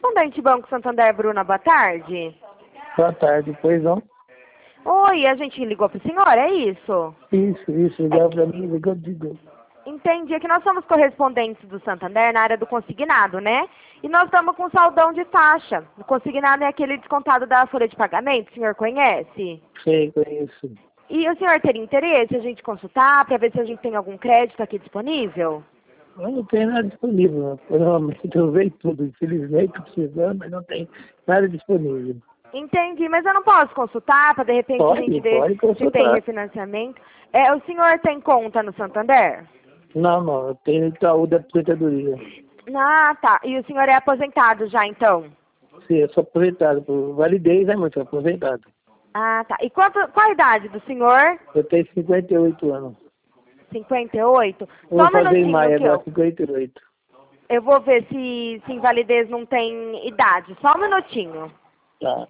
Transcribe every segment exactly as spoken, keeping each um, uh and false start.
correspondente Banco Santander, Bruna, boa tarde. Boa tarde, pois não? Oi, a gente ligou para o senhor, é isso? Isso, isso, ligou para mim, ligou, ligou. Entendi, é que nós somos correspondentes do Santander na área do consignado, né? E nós estamos com saldão de taxa. O consignado é aquele descontado da folha de pagamento, o senhor conhece? Sei, conheço. E o senhor teria interesse a gente consultar para ver se a gente tem algum crédito aqui disponível? Eu não tenho nada disponível, normalmente eu usei tudo, infelizmente precisando, mas não tem nada disponível. Entendi, mas eu não posso consultar para de repente Pode, a gente ver pode se tem consultar. refinanciamento. É, o senhor tem conta no Santander? Não, não, eu tenho Itaú da aposentadoria. Ah, tá. E o senhor é aposentado já, então? Sim, eu sou aposentado, por validez, né, mas sou aposentado. Ah, tá. E quanto, qual a idade do senhor? Eu tenho cinquenta e oito anos. cinquenta e oito? Eu Só vou um fazer em minutinho maio que agora, eu... cinquenta e oito. Eu vou ver se, se invalidez não tem idade. Só um minutinho. Tá.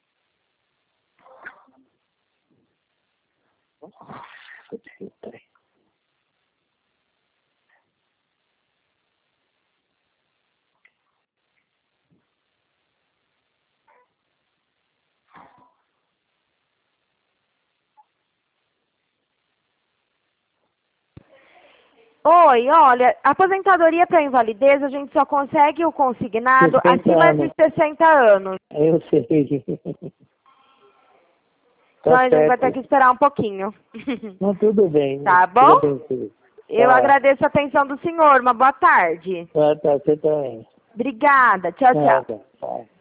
Oi, olha, aposentadoria para invalidez a gente só consegue o consignado sessenta acima anos. de sessenta anos. Eu sei. Então Tá a gente vai ter certo. que esperar um pouquinho. Não, tudo bem. Tá Deus bom? abençoe. Eu Tá. agradeço a atenção do senhor. Uma boa tarde. Tá, tá, você também. Obrigada. Tchau, tchau. Nada. Tá.